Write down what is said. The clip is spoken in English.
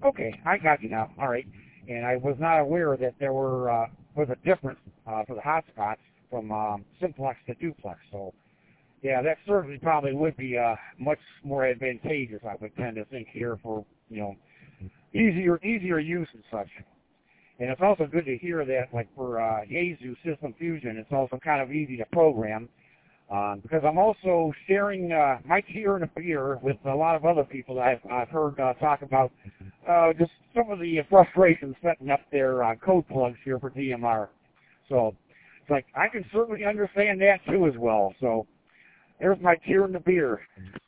Okay, I got you now. All right. And I was not aware that there was a difference for the hotspots from simplex to duplex. So, yeah, that certainly probably would be much more advantageous, I would tend to think here for, easier use and such. And it's also good to hear that, like for Yaesu System Fusion, it's also kind of easy to program. Because I'm also sharing my tear in a beer with a lot of other people that I've heard talk about just some of the frustrations setting up their code plugs here for DMR. So it's like I can certainly understand that too as well. So there's my tear in the beer.